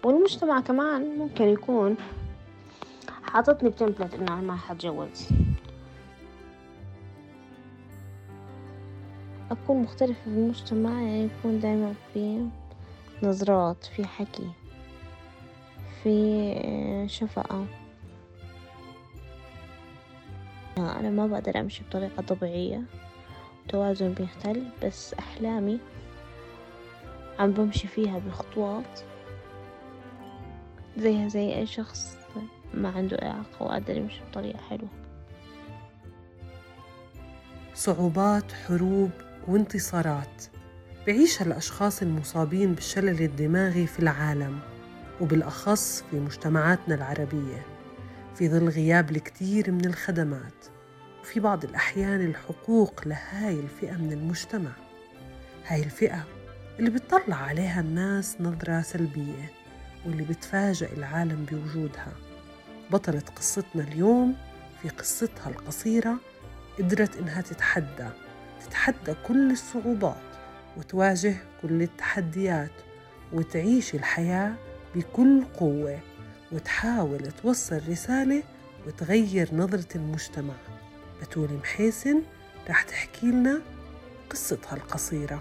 والمجتمع كمان ممكن يكون حاططني بتمبلت إنه أنا ما حتجوز، أكون مختلفة في المجتمع، يعني يكون دايما في نظرات، في حكي، في شفقة. أنا ما بقدر أمشي بطريقة طبيعية، توازن بيختل، بس أحلامي عم بمشي فيها بخطوات زيها زي أي شخص ما عنده إعاقة وقادر يمشي بطريقة حلوة. صعوبات، حروب وانتصارات بعيشها الأشخاص المصابين بالشلل الدماغي في العالم، وبالأخص في مجتمعاتنا العربية، في ظل غياب الكثير من الخدمات وفي بعض الأحيان الحقوق لهاي الفئة من المجتمع. هاي الفئة اللي بتطلع عليها الناس نظرة سلبية، واللي بتفاجئ العالم بوجودها. بطلة قصتنا اليوم في قصتها القصيرة قدرت إنها تتحدى كل الصعوبات وتواجه كل التحديات وتعيش الحياة بكل قوة، وتحاول توصل رسالة وتغير نظرة المجتمع. بتول محيسن رح تحكي لنا قصتها القصيرة.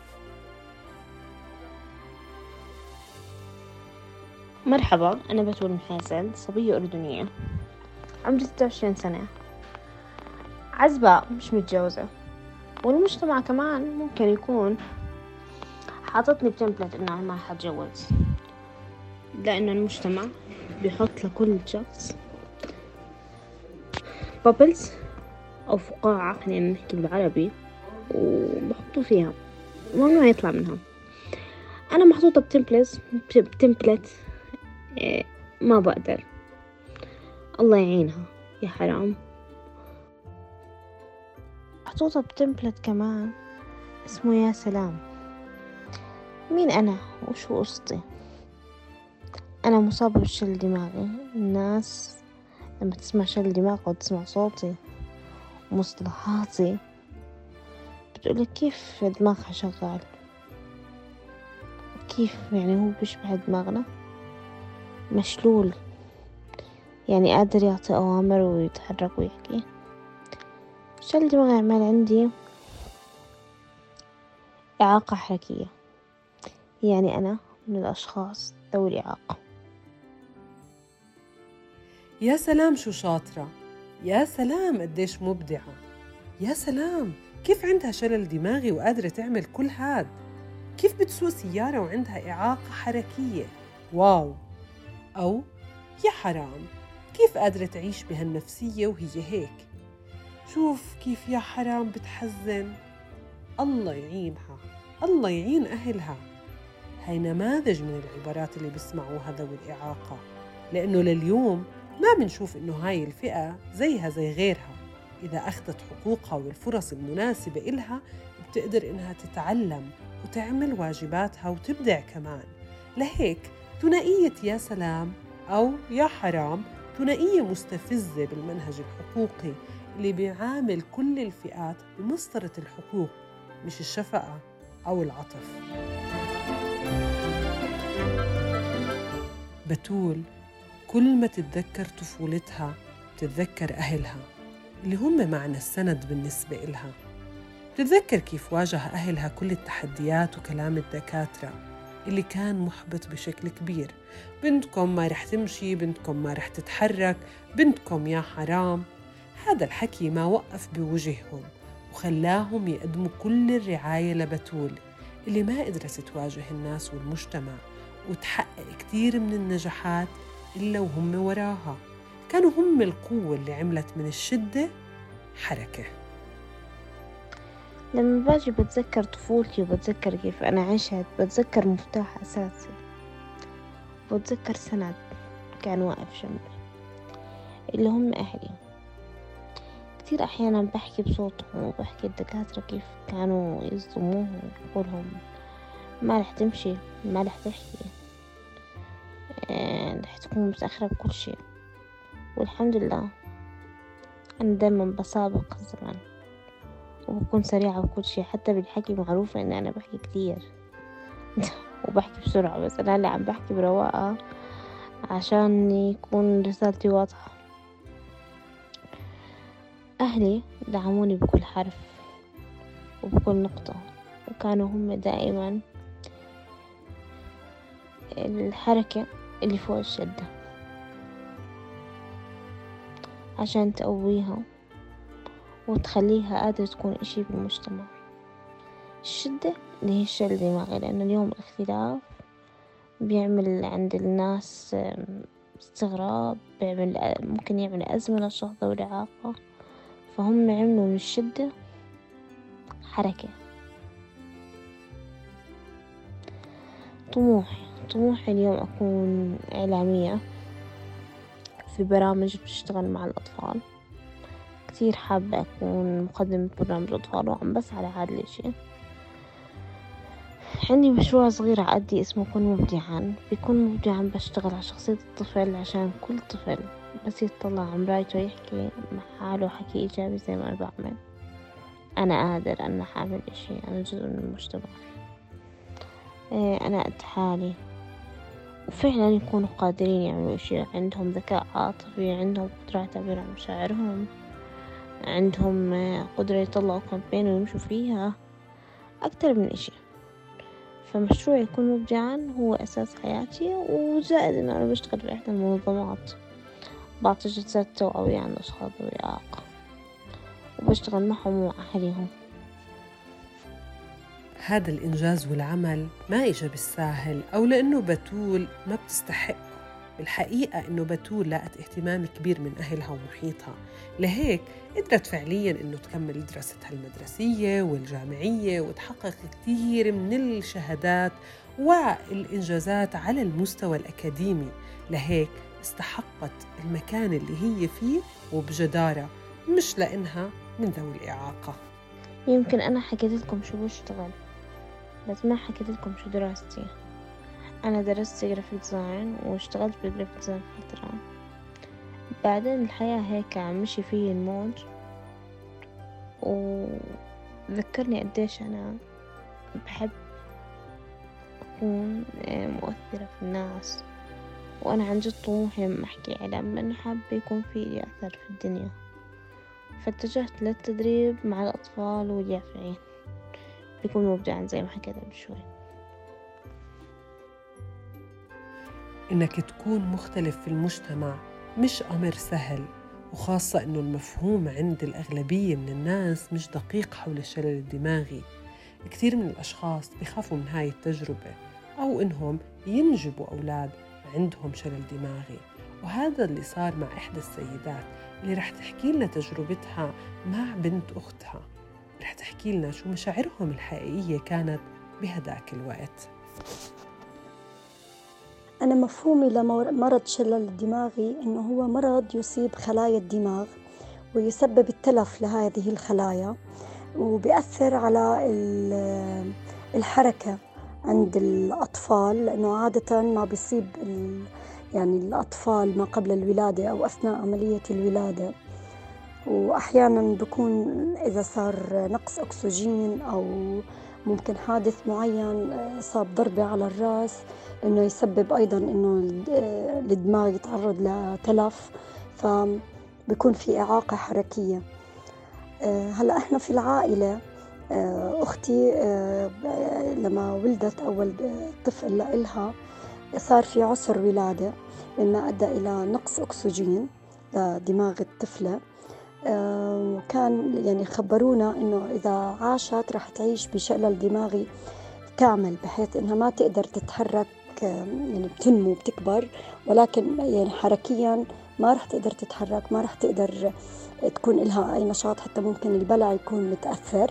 مرحبا، أنا بتول محيسن، صبية أردنية، عمري 26 سنة، عزباء، مش متجوزة. والمجتمع كمان ممكن يكون حاططني بتمبلت إنه أنا ما حتجوز، لأنه المجتمع بيحط لكل شخص بابلز أو فقاعة، خلينا نحكي بالعربي، وبحطوا فيها وممنوع يطلع منها. أنا محطوطة بتمبلت ما بقدر، الله يعينها يا حرام. محطوطة بتمبلت كمان اسمه يا سلام. مين أنا وشو قصتي؟ أنا مصابة بشلل دماغي. الناس لما تسمع شلل دماغ أو تسمع صوتي ومصطلحاتي بتقولك كيف دماغها شغال، كيف يعني هو بيشبه دماغنا، مشلول، يعني قادر يعطي أوامر ويتحرك ويحكي. شلل دماغ يعمل عندي إعاقة حركية، يعني أنا من الأشخاص ذوي الإعاقة. يا سلام شو شاطرة، يا سلام قديش مبدعة، يا سلام كيف عندها شلل دماغي وقادرة تعمل كل هاد، كيف بتسوق سيارة وعندها إعاقة حركية، واو. أو يا حرام كيف قادرة تعيش بهالنفسية وهي هيك، شوف كيف يا حرام بتحزن، الله يعينها، الله يعين أهلها. هاي نماذج من العبارات اللي بسمعوها ذوي الإعاقة، لأنه لليوم ما بنشوف إنه هاي الفئة زيها زي غيرها. إذا أخذت حقوقها والفرص المناسبة إلها بتقدر إنها تتعلم وتعمل واجباتها وتبدع كمان. لهيك ثنائية يا سلام أو يا حرام ثنائية مستفزة بالمنهج الحقوقي اللي بيعامل كل الفئات بمسطرة الحقوق، مش الشفقة أو العطف. بتول كل ما تتذكر طفولتها تتذكر أهلها اللي هم معنى السند بالنسبة إلها. تتذكر كيف واجه أهلها كل التحديات وكلام الدكاترة اللي كان محبط بشكل كبير، بنتكم ما رح تمشي، بنتكم ما رح تتحرك، بنتكم يا حرام. هذا الحكي ما وقف بوجههم وخلاهم يقدموا كل الرعاية لبتول اللي ما قدرت تواجه الناس والمجتمع وتحقق كتير من النجاحات إلا وهم وراها. كانوا هم القوة اللي عملت من الشدة حركة. لما باجي بتذكر طفولتي وبتذكر كيف أنا عشت، بتذكر مفتاح أساسي، بتذكر سند كان واقف جنبي اللي هم أهلي. كتير أحيانا بحكي بصوتهم وبحكي الدكاترة كيف كانوا يصدموهم ويقولهم ما رح تمشي، ما رح تحكي، رح تكون متأخرة بكل شيء. والحمد لله أنا دايما بسابق الزمن وبكون سريعة بكل شيء، حتى بالحكي معروفة إن أنا بحكي كتير وبحكي بسرعة، بس أنا اللي عم بحكي برواقة عشان يكون رسالتي واضحة. أهلي دعموني بكل حرف وبكل نقطة، وكانوا هم دائما الحركة اللي فوق الشدة عشان تقويها وتخليها قادرة تكون إشي بالمجتمع. الشدة اللي هي الشل دماغي، لأن اليوم الاختلاف بيعمل عند الناس استغراب، ممكن يعمل أزمة للشخص ذوي الإعاقة، فهم عملوا من الشدة حركة. طموحي اليوم أكون إعلامية في برامج بتشتغل مع الأطفال. كتير حابة أكون مقدمة برنامج أطفال، وعم بسعى لهذا الشيء. عندي مشروع صغير عقدي اسمه كن مبدعا. بيكون مبدعا بشتغل على شخصية الطفل، عشان كل طفل بس يطلع عن مرايته يحكي مع حاله حكي إيجابي زي ما أنا بعمل. أنا قادر، أنا حاعمل إشي، أنا جزء من المجتمع، أنا قد حالي. وفعلا يكونوا قادرين يعملوا إشي، عندهم ذكاء عاطفي، عندهم قدرة على التعبير عن مشاعرهم، عندهم قدرة يطلعوا كامبين ويمشوا فيها أكتر من إشي. فمشروع يكون مبدعا هو أساس حياتي، وزائد إنه أنا بشتغل في إحدى المنظمات، بعطي جلسات توعوية عن أشخاص ذوي إعاقة، وبشتغل معهم ومع أهليهم. هذا الإنجاز والعمل ما إجا بالساهل أو لأنه بتول ما بتستحق. بالحقيقة إنه بتول لقت اهتمام كبير من أهلها ومحيطها، لهيك قدرت فعلياً إنه تكمل دراستها المدرسية والجامعية وتحقق كثير من الشهادات والإنجازات على المستوى الأكاديمي. لهيك استحقت المكان اللي هي فيه وبجدارة، مش لأنها من ذوي الإعاقة. يمكن أنا حكيت لكم شو بشتغل، بس ما حكيت لكم شو دراستي. أنا درست جرافيك ديزاين واشتغلت بالجرافيك ديزاين فترة، بعدين الحياة هيك عم مشي فيه الموج، وذكرني قديش أنا بحب أكون مؤثرة في الناس. وأنا عن جد طموحي لما أحكي إعلام، لأنه حابة يكون في لي أثر في الدنيا، فاتجهت للتدريب مع الأطفال واليافعين. بيكون مبدعا زي ما حكيت قبل شوي. إنك تكون مختلف في المجتمع مش أمر سهل، وخاصة إنه المفهوم عند الأغلبية من الناس مش دقيق حول الشلل الدماغي. كثير من الأشخاص بيخافوا من هاي التجربة، أو إنهم ينجبوا أولاد عندهم شلل دماغي. وهذا اللي صار مع إحدى السيدات اللي رح تحكي لنا تجربتها مع بنت أختها، رح تحكي لنا شو مشاعرهم الحقيقية كانت بهداك الوقت. أنا مفهومي لمرض شلل الدماغي إنه هو مرض يصيب خلايا الدماغ ويسبب التلف لهذه الخلايا، وبيأثر على الحركة عند الأطفال، لأنه عادة ما بيصيب يعني الأطفال ما قبل الولادة أو أثناء عملية الولادة، وأحيانا بكون إذا صار نقص أكسجين أو ممكن حادث معين صاب ضربة على الرأس إنه يسبب أيضاً إنه الدماغ يتعرض لتلف، فبيكون في إعاقة حركية. هلأ إحنا في العائلة أختي لما ولدت أول طفل لإلها صار في عسر ولادة، مما أدى إلى نقص أكسجين لدماغ الطفلة. وكان يعني خبرونا إنه إذا عاشت رح تعيش بشلل دماغي كامل، بحيث إنها ما تقدر تتحرك، يعني بتنمو بتكبر، ولكن يعني حركيا ما رح تقدر تتحرك، ما رح تقدر تكون لها أي نشاط، حتى ممكن البلع يكون متأثر.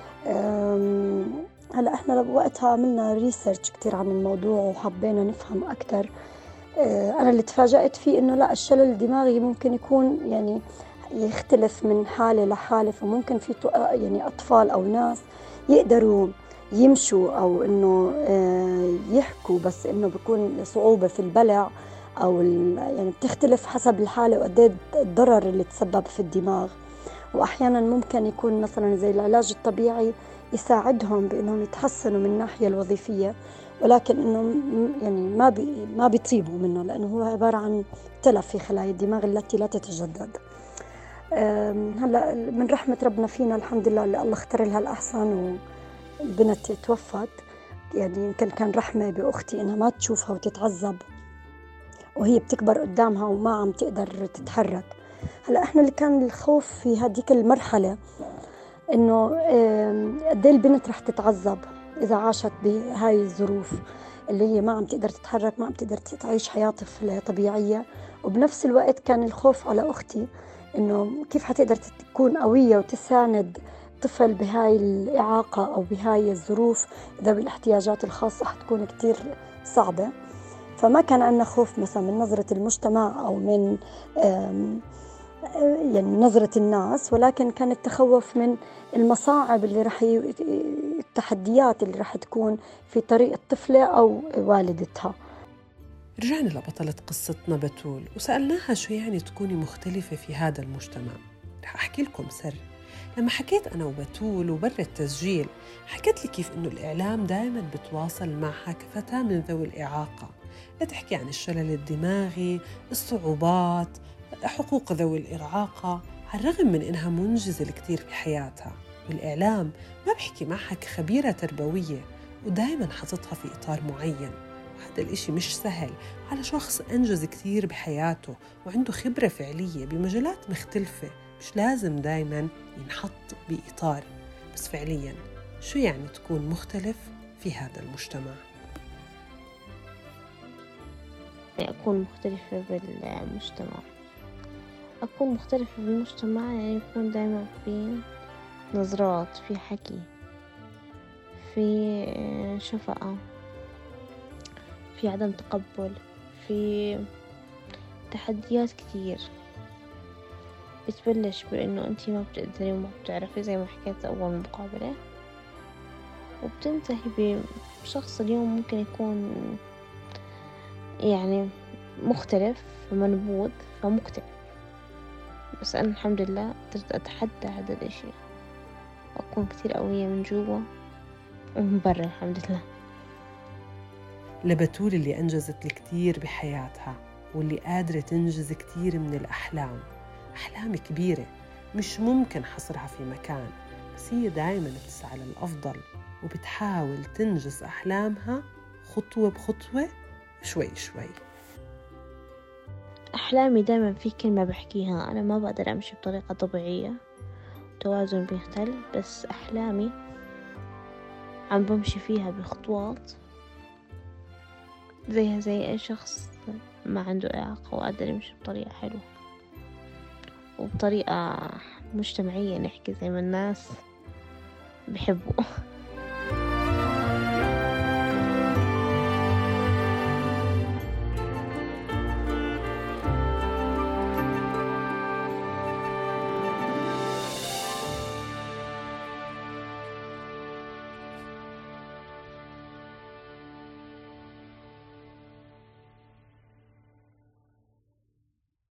هلأ إحنا وقتها عملنا ريسيرش كتير عن الموضوع وحبينا نفهم أكتر. أنا اللي تفاجأت فيه إنه لا، الشلل الدماغي ممكن يكون يعني يختلف من حالة لحالة، فممكن في يعني أطفال أو ناس يقدروا يمشوا أو إنه يحكوا، بس إنه بيكون صعوبة في البلع أو يعني بتختلف حسب الحالة وقد الضرر اللي تسبب في الدماغ. وأحيانا ممكن يكون مثلا زي العلاج الطبيعي يساعدهم بإنهم يتحسنوا من الناحية الوظيفية، ولكن إنه يعني ما بيطيبوا منه، لأنه هو عبارة عن تلف في خلايا الدماغ التي لا تتجدد. هلا من رحمة ربنا فينا الحمد لله اللي الله اختار لها الأحسن والبنت توفت، يعني يمكن كان رحمة بأختي إنها ما تشوفها وتتعذب وهي بتكبر قدامها وما عم تقدر تتحرك. هلا احنا اللي كان الخوف في هذيك المرحلة إنه قد ايه البنت رح تتعذب إذا عاشت بهاي الظروف اللي هي ما عم تقدر تتحرك، ما عم تقدر تعيش حياة طفلة طبيعية. وبنفس الوقت كان الخوف على أختي إنه كيف حتقدر تكون قوية وتساند طفل بهاي الإعاقة أو بهاي الظروف ذوي الاحتياجات الخاصة، حتكون كتير صعبة. فما كان عندنا خوف مثلا من نظرة المجتمع أو من يعني نظرة الناس، ولكن كان التخوف من المصاعب اللي التحديات اللي رح تكون في طريق الطفلة أو والدتها. رجعنا لبطلة قصتنا بتول وسألناها شو يعني تكوني مختلفة في هذا المجتمع. رح أحكي لكم سر. لما حكيت أنا وبتول وبرا التسجيل حكيت لي كيف إنه الإعلام دائما بتواصل معها كفتاة من ذوي الإعاقة لتحكي عن الشلل الدماغي، الصعوبات، حقوق ذوي الإعاقة، على الرغم من إنها منجزة كتير بحياتها. والإعلام ما بحكي معها كخبيرة تربوية ودائما حاططها في إطار معين، وهذا الإشي مش سهل على شخص أنجز كتير بحياته وعنده خبرة فعلية بمجالات مختلفة. مش لازم دائما ينحط بإطار. بس فعليا شو يعني تكون مختلف في هذا المجتمع؟ أكون مختلفة بالمجتمع، أكون مختلفة بالمجتمع يعني يكون دائما في نظرات، في حكي، في شفقة، في عدم تقبل، في تحديات كتير بتبلش بأنه أنتي ما بتقدري وما بتعرفي زي ما حكيت أول مقابلة، وبتنتهي بشخص اليوم ممكن يكون يعني مختلف فمنبوذ فمكتئب. بس أنا الحمد لله قدرت أتحدى هذا الإشي وأكون كتير قوية من جوا ومن برا الحمد لله. لبتول اللي أنجزت الكتير بحياتها واللي قادرة تنجز كتير من الأحلام، أحلام كبيرة مش ممكن حصرها في مكان، بس هي دايماً بتسعى للأفضل وبتحاول تنجز أحلامها خطوة بخطوة شوي شوي. أحلامي دايما في كلمة بحكيها، أنا ما بقدر أمشي بطريقة طبيعية، توازن بيختل، بس أحلامي عم بمشي فيها بخطوات زيها زي أي شخص ما عنده إعاقة وقادر يمشي بطريقة حلوة وبطريقة مجتمعية، نحكي زي ما الناس بحبوا.